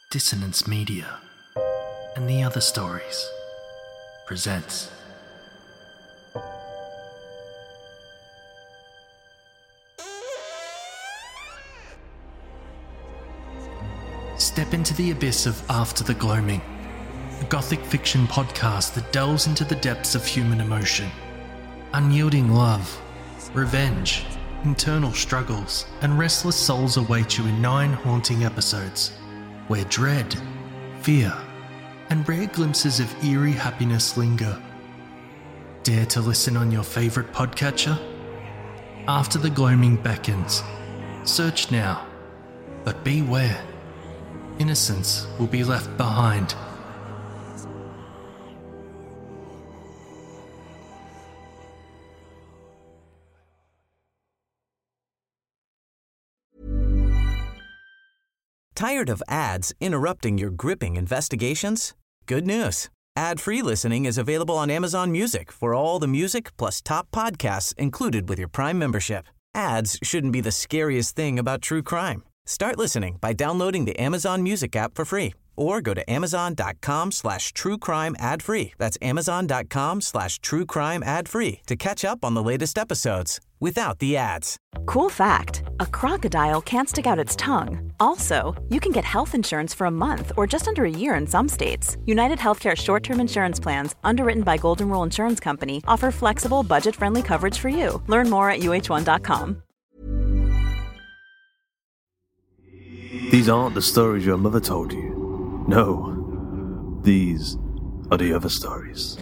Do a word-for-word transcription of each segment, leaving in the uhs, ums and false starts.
Dissonance Media and The Other Stories presents Step into the abyss of After the Gloaming, a gothic fiction podcast that delves into the depths of human emotion. Unyielding love, revenge, internal struggles, and restless souls await you in nine haunting episodes, where dread, fear, and rare glimpses of eerie happiness linger. Dare to listen on your favourite podcatcher? After the Gloaming beckons. Search now, but beware. Innocence will be left behind. Tired of ads interrupting your gripping investigations? Good news. Ad-free listening is available on Amazon Music for all the music plus top podcasts included with your Prime membership. Ads shouldn't be the scariest thing about true crime. Start listening by downloading the Amazon Music app for free or go to amazon.com slash true crime ad free. That's amazon.com slash true crime ad free to catch up on the latest episodes without the ads. Cool fact, a crocodile can't stick out its tongue. Also, you can get health insurance for a month or just under a year in some states. United Healthcare short-term insurance plans, underwritten by Golden Rule Insurance Company, offer flexible, budget-friendly coverage for you. Learn more at U H one dot com. These aren't the stories your mother told you. No, these are the other stories.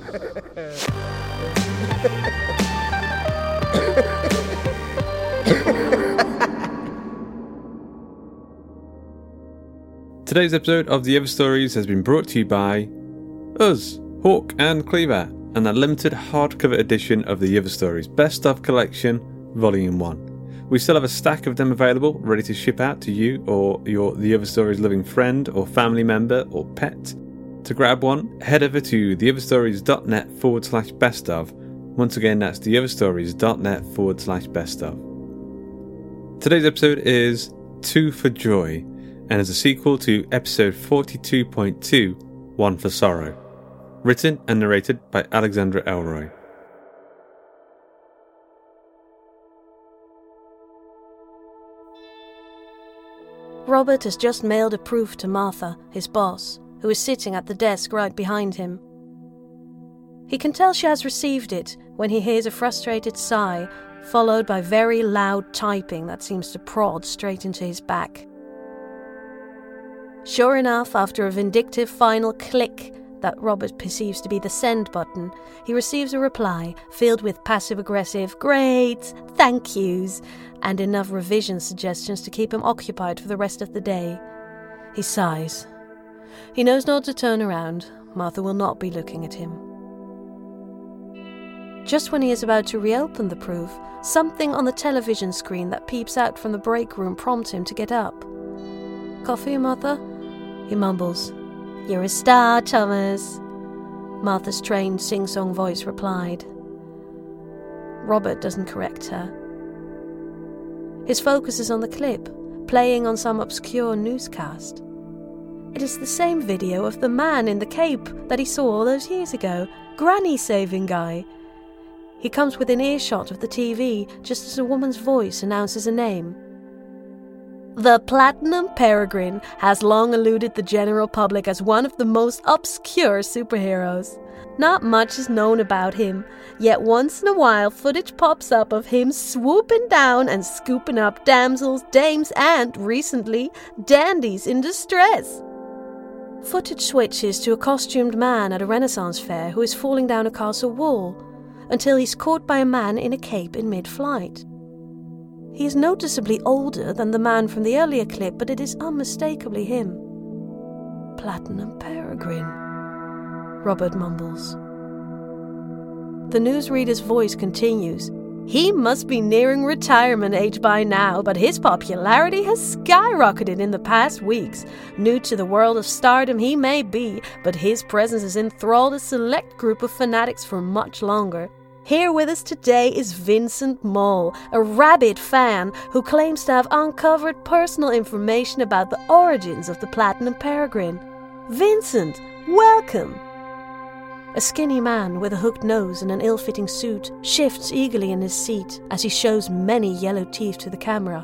Today's episode of The Other Stories has been brought to you by us, Hawk and Cleaver, and a limited hardcover edition of The Other Stories Best Of Collection, Volume one. We still have a stack of them available, ready to ship out to you or your The Other Stories loving friend or family member or pet. To grab one, head over to theotherstories.net forward slash best of. Once again, that's theotherstories.net forward slash best of. Today's episode is Two for Joy, and is a sequel to episode forty-two point two, One for Sorrow. Written and narrated by Alexandra Elroy. Robert has just mailed a proof to Martha, his boss, who is sitting at the desk right behind him. He can tell she has received it when he hears a frustrated sigh, followed by very loud typing that seems to prod straight into his back. Sure enough, after a vindictive final click that Robert perceives to be the send button, he receives a reply filled with passive-aggressive "great, thank yous," and enough revision suggestions to keep him occupied for the rest of the day. He sighs. He knows not to turn around. Martha will not be looking at him. Just when he is about to reopen the proof, something on the television screen that peeps out from the break room prompts him to get up. "Coffee, Martha?" He mumbles. "You're a star, Thomas," Martha's trained sing-song voice replied. Robert doesn't correct her. His focus is on the clip, playing on some obscure newscast. It is the same video of the man in the cape that he saw all those years ago, granny-saving guy. He comes within earshot of the T V just as a woman's voice announces a name. The Platinum Peregrine has long eluded the general public as one of the most obscure superheroes. Not much is known about him, yet once in a while footage pops up of him swooping down and scooping up damsels, dames, and, recently, dandies in distress. Footage switches to a costumed man at a Renaissance fair who is falling down a castle wall, until he's caught by a man in a cape in mid-flight. He is noticeably older than the man from the earlier clip, but it is unmistakably him. Platinum Peregrine, Robert mumbles. The newsreader's voice continues. He must be nearing retirement age by now, but his popularity has skyrocketed in the past weeks. New to the world of stardom he may be, but his presence has enthralled a select group of fanatics for much longer. Here with us today is Vincent Moll, a rabid fan who claims to have uncovered personal information about the origins of the Platinum Peregrine. Vincent, welcome! A skinny man with a hooked nose and an ill-fitting suit shifts eagerly in his seat as he shows many yellow teeth to the camera.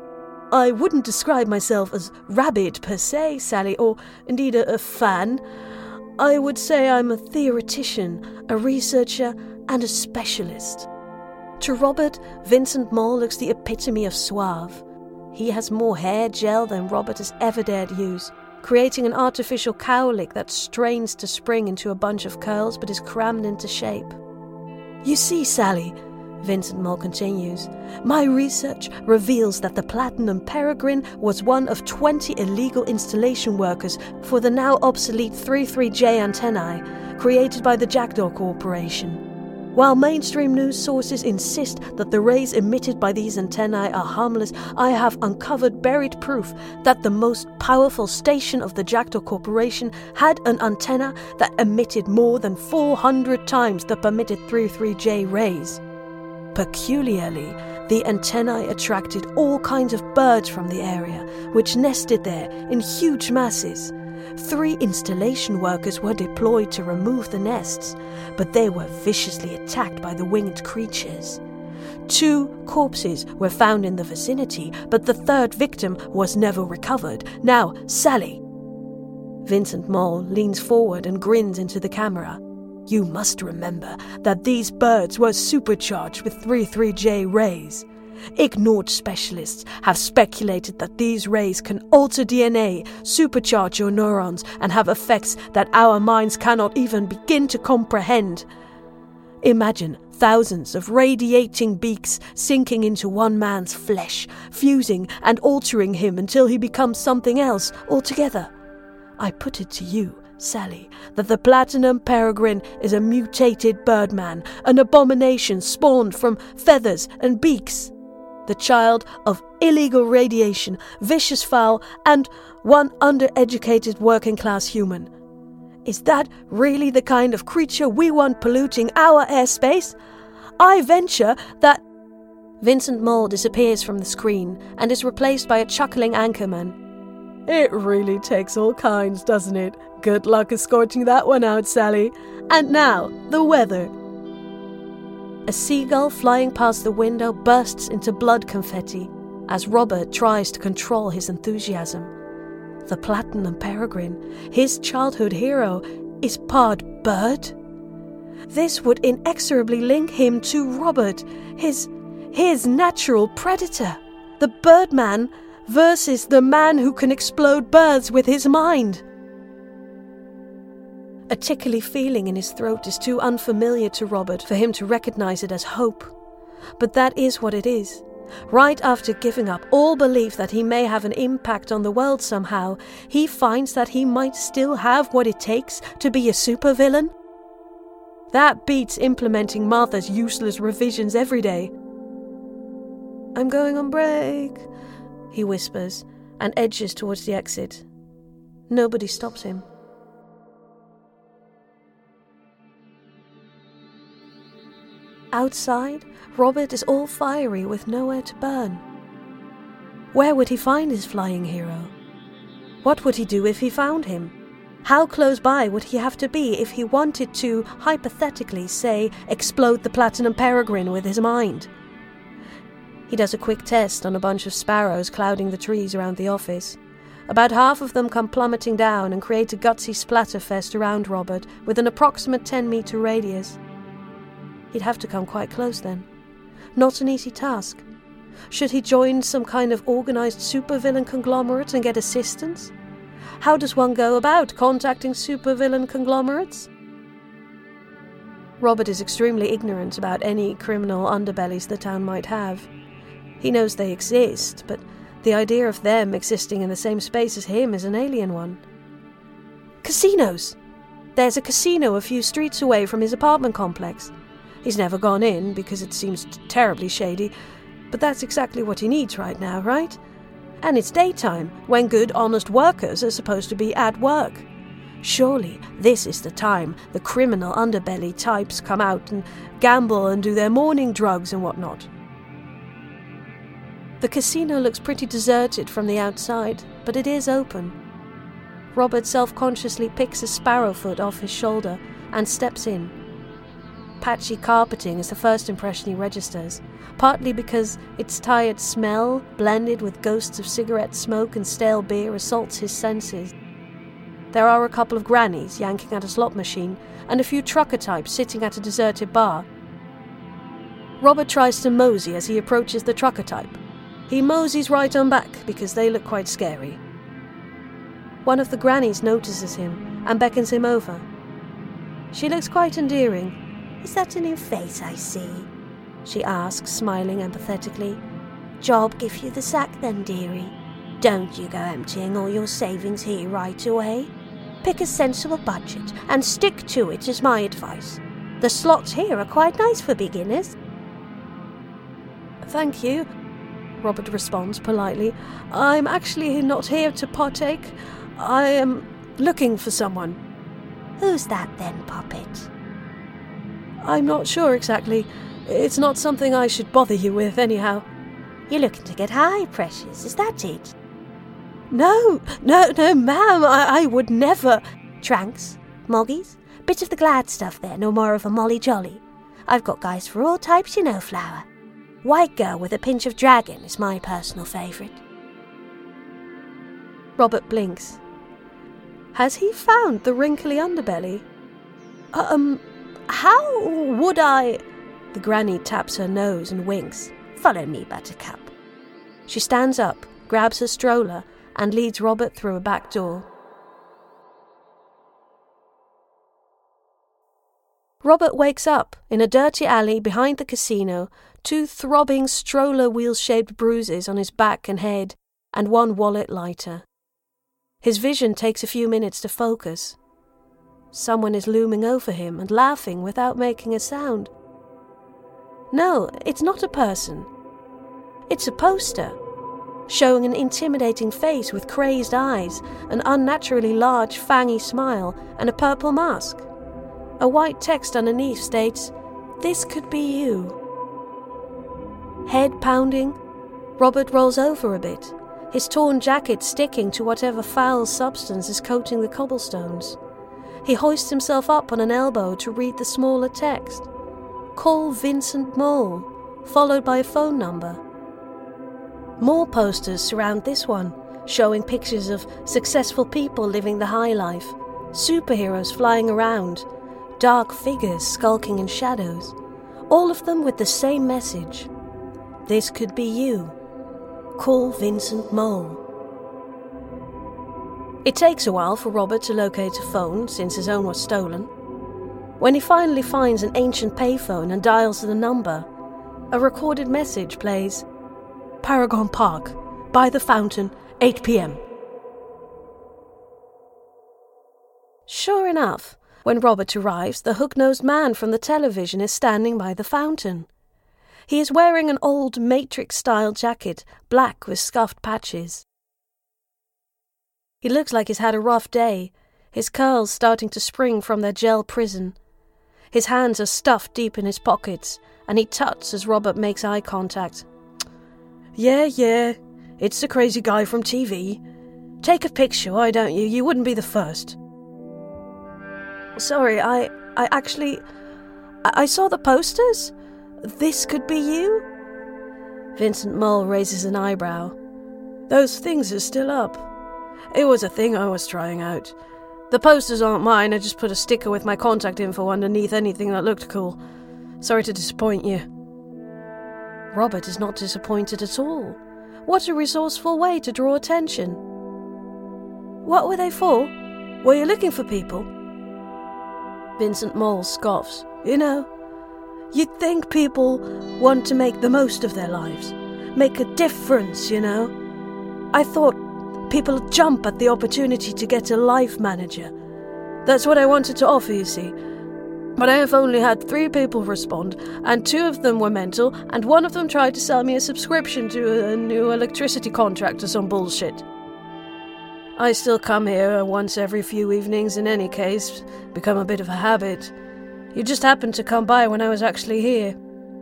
I wouldn't describe myself as rabid per se, Sally, or indeed a, a fan. I would say I'm a theoretician, a researcher, and a specialist. To Robert, Vincent Moll looks the epitome of suave. He has more hair gel than Robert has ever dared use, creating an artificial cowlick that strains to spring into a bunch of curls but is crammed into shape. You see, Sally, Vincent Moll continues, my research reveals that the Platinum Peregrine was one of twenty illegal installation workers for the now obsolete thirty-three J antennae created by the Jackdaw Corporation. While mainstream news sources insist that the rays emitted by these antennae are harmless, I have uncovered buried proof that the most powerful station of the Jackdaw Corporation had an antenna that emitted more than four hundred times the permitted thirty-three J rays. Peculiarly, the antennae attracted all kinds of birds from the area, which nested there in huge masses. Three installation workers were deployed to remove the nests, but they were viciously attacked by the winged creatures. Two corpses were found in the vicinity, but the third victim was never recovered. Now, Sally. Vincent Moll leans forward and grins into the camera. You must remember that these birds were supercharged with thirty-three J rays. Ignored specialists have speculated that these rays can alter D N A, supercharge your neurons, and have effects that our minds cannot even begin to comprehend. Imagine thousands of radiating beaks sinking into one man's flesh, fusing and altering him until he becomes something else altogether. I put it to you, Sally, that the Platinum Peregrine is a mutated birdman, an abomination spawned from feathers and beaks. The child of illegal radiation, vicious fowl, and one undereducated working-class human. Is that really the kind of creature we want polluting our airspace? I venture that... Vincent Moll disappears from the screen and is replaced by a chuckling anchorman. It really takes all kinds, doesn't it? Good luck escorting that one out, Sally. And now, the weather. A seagull flying past the window bursts into blood confetti as Robert tries to control his enthusiasm. The Platinum Peregrine, his childhood hero, is part bird? This would inexorably link him to Robert, his, his natural predator. The birdman versus the man who can explode birds with his mind. A tickly feeling in his throat is too unfamiliar to Robert for him to recognize it as hope. But that is what it is. Right after giving up all belief that he may have an impact on the world somehow, he finds that he might still have what it takes to be a supervillain. That beats implementing Martha's useless revisions every day. I'm going on break, he whispers, and edges towards the exit. Nobody stops him. Outside, Robert is all fiery with nowhere to burn. Where would he find his flying hero? What would he do if he found him? How close by would he have to be if he wanted to, hypothetically, say, explode the Platinum Peregrine with his mind? He does a quick test on a bunch of sparrows clouding the trees around the office. About half of them come plummeting down and create a gutsy splatterfest around Robert with an approximate ten-meter radius. He'd have to come quite close then. Not an easy task. Should he join some kind of organized supervillain conglomerate and get assistance? How does one go about contacting supervillain conglomerates? Robert is extremely ignorant about any criminal underbellies the town might have. He knows they exist, but the idea of them existing in the same space as him is an alien one. Casinos! There's a casino a few streets away from his apartment complex. He's never gone in because it seems terribly shady, but that's exactly what he needs right now, right? And it's daytime, when good, honest workers are supposed to be at work. Surely this is the time the criminal underbelly types come out and gamble and do their morning drugs and whatnot. The casino looks pretty deserted from the outside, but it is open. Robert self-consciously picks a sparrowfoot off his shoulder and steps in. Patchy carpeting is the first impression he registers, partly because its tired smell, blended with ghosts of cigarette smoke and stale beer, assaults his senses. There are a couple of grannies yanking at a slot machine and a few trucker types sitting at a deserted bar. Robert tries to mosey as he approaches the trucker type. He moseys right on back because they look quite scary. One of the grannies notices him and beckons him over. She looks quite endearing. "Is that a new face I see?" she asks, smiling empathetically. "Job give you the sack then, dearie? Don't you go emptying all your savings here right away. Pick a sensible budget and stick to it is my advice. The slots here are quite nice for beginners." "Thank you," Robert responds politely. "I'm actually not here to partake. I am looking for someone." "Who's that then, Puppet?" "I'm not sure exactly. It's not something I should bother you with anyhow." "You're looking to get high, precious, is that it?" No, no, no, ma'am, I, I would never." "Tranks? Moggies? Bit of the glad stuff then, or more of a molly jolly? I've got guys for all types, you know, Flower. White girl with a pinch of dragon is my personal favourite." Robert blinks. Has he found the wrinkly underbelly? Um, how would I... The granny taps her nose and winks. "Follow me, Buttercup." She stands up, grabs her stroller, and leads Robert through a back door. Robert wakes up in a dirty alley behind the casino, two throbbing stroller wheel-shaped bruises on his back and head, and one wallet lighter. His vision takes a few minutes to focus. Someone is looming over him and laughing without making a sound. No, it's not a person. It's a poster, showing an intimidating face with crazed eyes, an unnaturally large fangy smile, and a purple mask. A white text underneath states, "This could be you." Head pounding, Robert rolls over a bit, his torn jacket sticking to whatever foul substance is coating the cobblestones. He hoists himself up on an elbow to read the smaller text. "Call Vincent Mole," followed by a phone number. More posters surround this one, showing pictures of successful people living the high life, superheroes flying around, dark figures skulking in shadows, all of them with the same message. This could be you. Call Vincent Mole. It takes a while for Robert to locate a phone, since his own was stolen. When he finally finds an ancient payphone and dials the number, a recorded message plays, "Paragon Park, by the fountain, eight p.m. Sure enough, when Robert arrives, the hook-nosed man from the television is standing by the fountain. He is wearing an old Matrix-style jacket, black with scuffed patches. He looks like he's had a rough day, his curls starting to spring from their gel prison. His hands are stuffed deep in his pockets, and he tuts as Robert makes eye contact. "Yeah, yeah, it's the crazy guy from T V. Take a picture, why don't you? You wouldn't be the first." "Sorry, I... I actually... I, I saw the posters? This could be you?" Vincent Mole raises an eyebrow. "Those things are still up. It was a thing I was trying out. The posters aren't mine, I just put a sticker with my contact info underneath anything that looked cool. Sorry to disappoint you." Robert is not disappointed at all. What a resourceful way to draw attention. "What were they for? Were you looking for people?" Vincent Mole scoffs. "You know, you'd think people want to make the most of their lives, make a difference, you know. I thought people would jump at the opportunity to get a life manager. That's what I wanted to offer, you see. But I have only had three people respond, and two of them were mental, and one of them tried to sell me a subscription to a new electricity contract or some bullshit." I still come here once every few evenings in any case, become a bit of a habit. You just happened to come by when I was actually here.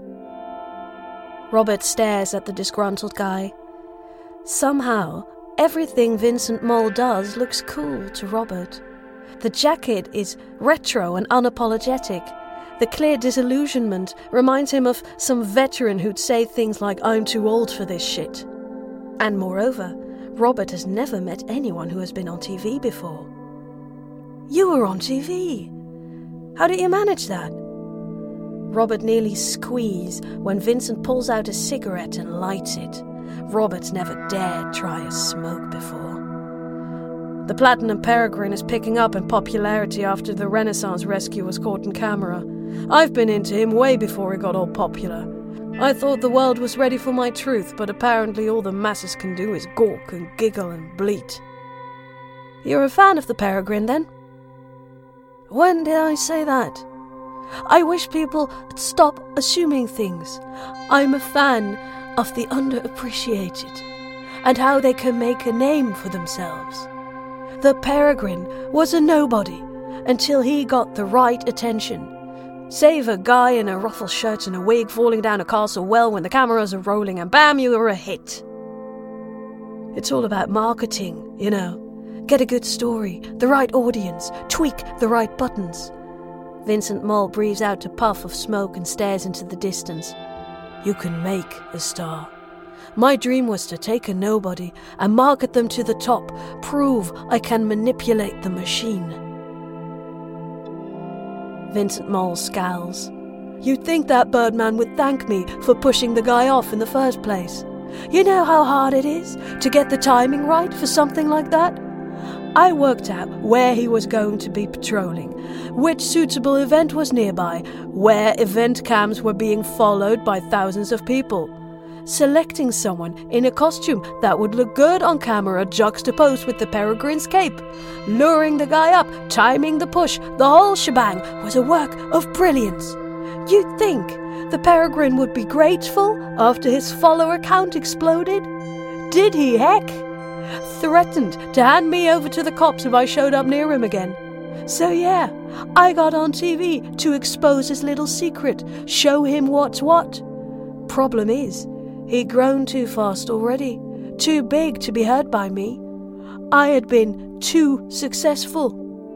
Robert stares at the disgruntled guy. Somehow, everything Vincent Mole does looks cool to Robert. The jacket is retro and unapologetic. The clear disillusionment reminds him of some veteran who'd say things like, "I'm too old for this shit." And moreover, Robert has never met anyone who has been on T V before. You were on T V. How did you manage that? Robert nearly squeezes when Vincent pulls out a cigarette and lights it. Robert's never dared try a smoke before. The Platinum Peregrine is picking up in popularity after the Renaissance rescue was caught on camera. I've been into him way before he got all popular. I thought the world was ready for my truth, but apparently all the masses can do is gawk and giggle and bleat. You're a fan of the Peregrine, then? When did I say that? I wish people would stop assuming things. I'm a fan of the underappreciated, and how they can make a name for themselves. The Peregrine was a nobody until he got the right attention. Save a guy in a ruffle shirt and a wig falling down a castle well when the cameras are rolling, and bam, you are a hit. It's all about marketing, you know. Get a good story, the right audience, tweak the right buttons. Vincent Mole breathes out a puff of smoke and stares into the distance. You can make a star. My dream was to take a nobody and market them to the top, prove I can manipulate the machine. Vincent Mole scowls. You'd think that Birdman would thank me for pushing the guy off in the first place. You know how hard it is to get the timing right for something like that? I worked out where he was going to be patrolling, which suitable event was nearby, where event cams were being followed by thousands of people. Selecting someone in a costume that would look good on camera juxtaposed with the Peregrine's cape, luring the guy up, timing the push, the whole shebang was a work of brilliance. You'd think the Peregrine would be grateful after his follower count exploded? Did he, heck? Threatened to hand me over to the cops if I showed up near him again. So yeah, I got on T V to expose his little secret, show him what's what. Problem is, he'd grown too fast already, too big to be heard by me. I had been too successful.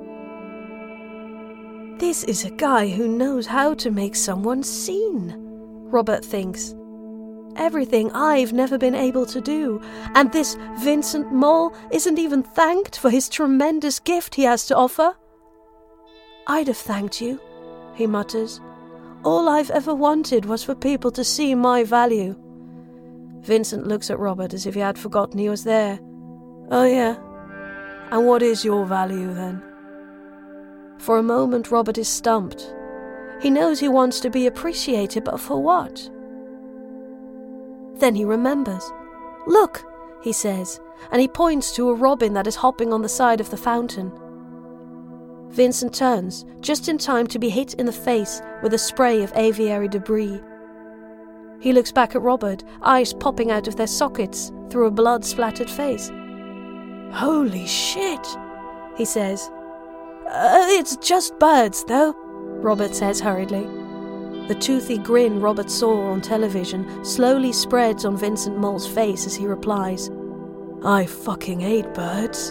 This is a guy who knows how to make someone seen, Robert thinks. Everything I've never been able to do, and this Vincent Mole isn't even thanked for his tremendous gift he has to offer. I'd have thanked you, he mutters. All I've ever wanted was for people to see my value. Vincent looks at Robert as if he had forgotten he was there. Oh yeah? And what is your value then? For a moment Robert is stumped. He knows he wants to be appreciated, but for what? Then he remembers. Look, he says, and he points to a robin that is hopping on the side of the fountain. Vincent turns, just in time to be hit in the face with a spray of aviary debris. He looks back at Robert, eyes popping out of their sockets through a blood-splattered face. Holy shit, he says. Uh, it's just birds, though, Robert says hurriedly. The toothy grin Robert saw on television slowly spreads on Vincent Mole's face as he replies, I fucking hate birds.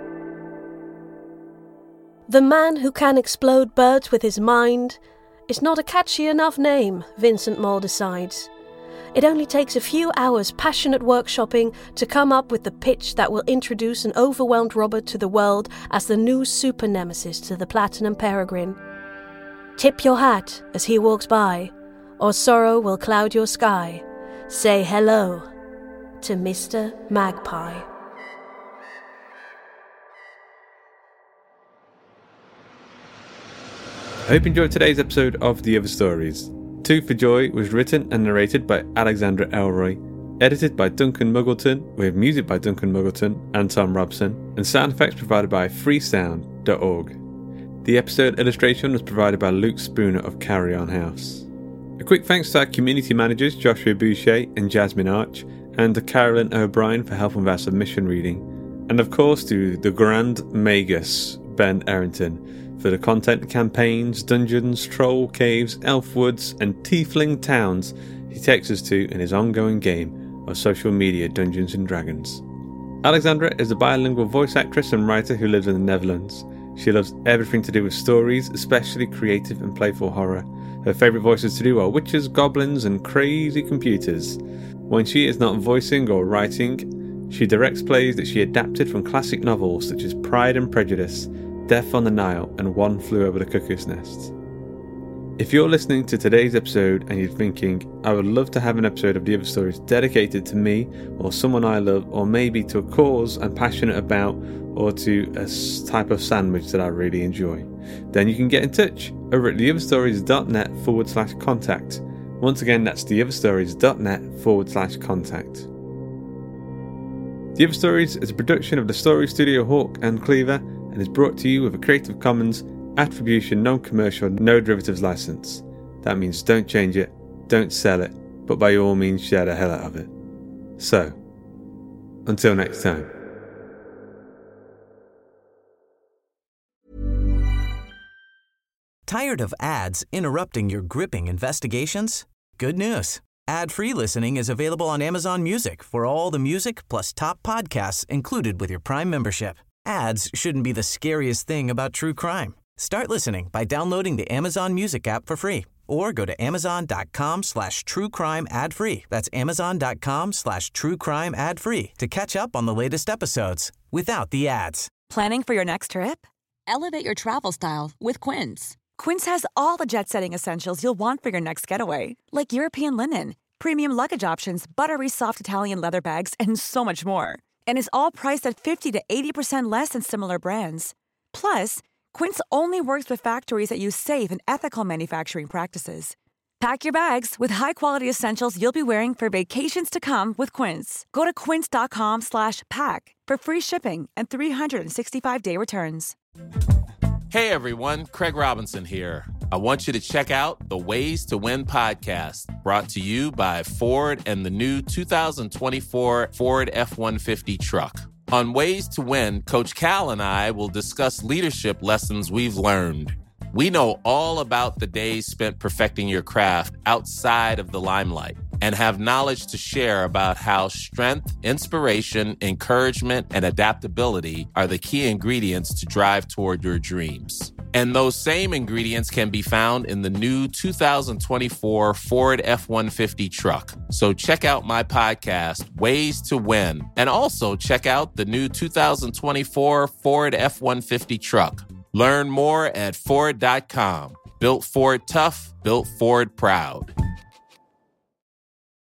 The man who can explode birds with his mind is not a catchy enough name, Vincent Mole decides. It only takes a few hours passionate workshopping to come up with the pitch that will introduce an overwhelmed Robert to the world as the new super nemesis to the Platinum Peregrine. Tip your hat as he walks by, or sorrow will cloud your sky. Say hello to Mister Magpie. I hope you enjoyed today's episode of The Other Stories. Two for Joy was written and narrated by Alexandra Elroy, edited by Duncan Muggleton, with music by Duncan Muggleton and Tom Robson, and sound effects provided by freesound dot org. The episode illustration was provided by Luke Spooner of Carry On House. A quick thanks to our community managers Joshua Boucher and Jasmine Arch, and to Carolyn O'Brien for helping with our submission reading. And of course to the Grand Magus, Ben Errington, for the content campaigns, dungeons, troll caves, elf woods, and tiefling towns he takes us to in his ongoing game of social media Dungeons and Dragons. Alexandra is a bilingual voice actress and writer who lives in the Netherlands. She loves everything to do with stories, especially creative and playful horror. Her favourite voices to do are witches, goblins, and crazy computers. When she is not voicing or writing, she directs plays that she adapted from classic novels such as Pride and Prejudice, Death on the Nile, and One Flew Over the Cuckoo's Nest. If you're listening to today's episode and you're thinking, I would love to have an episode of The Other Stories dedicated to me or someone I love, or maybe to a cause I'm passionate about, or to a type of sandwich that I really enjoy, then you can get in touch over at theotherstories.net forward slash contact. Once again, that's theotherstories.net forward slash contact. The Other Stories is a production of the Story Studio Hawk and Cleaver and is brought to you with a Creative Commons Attribution Non-Commercial No Derivatives license. That means don't change it, don't sell it, but by all means share the hell out of it. So, until next time. Tired of ads interrupting your gripping investigations? Good news. Ad-free listening is available on Amazon Music for all the music plus top podcasts included with your Prime membership. Ads shouldn't be the scariest thing about true crime. Start listening by downloading the Amazon Music app for free or go to amazon.com slash true crime ad free. That's amazon.com slash true crime ad free to catch up on the latest episodes without the ads. Planning for your next trip? Elevate your travel style with Quince. Quince has all the jet-setting essentials you'll want for your next getaway, like European linen, premium luggage options, buttery soft Italian leather bags, and so much more. And is all priced at fifty to eighty percent less than similar brands. Plus, Quince only works with factories that use safe and ethical manufacturing practices. Pack your bags with high-quality essentials you'll be wearing for vacations to come with Quince. Go to quince.com slash pack for free shipping and three sixty-five day returns. Hey everyone, Craig Robinson here. I want you to check out the Ways to Win podcast, brought to you by Ford and the new two thousand twenty-four Ford F one fifty truck. On Ways to Win, Coach Cal and I will discuss leadership lessons we've learned. We know all about the days spent perfecting your craft outside of the limelight and have knowledge to share about how strength, inspiration, encouragement, and adaptability are the key ingredients to drive toward your dreams. And those same ingredients can be found in the new two thousand twenty-four Ford F one fifty truck. So check out my podcast, Ways to Win, and also check out the new two thousand twenty-four Ford F one fifty truck. Learn more at Ford dot com. Built Ford tough, built Ford proud.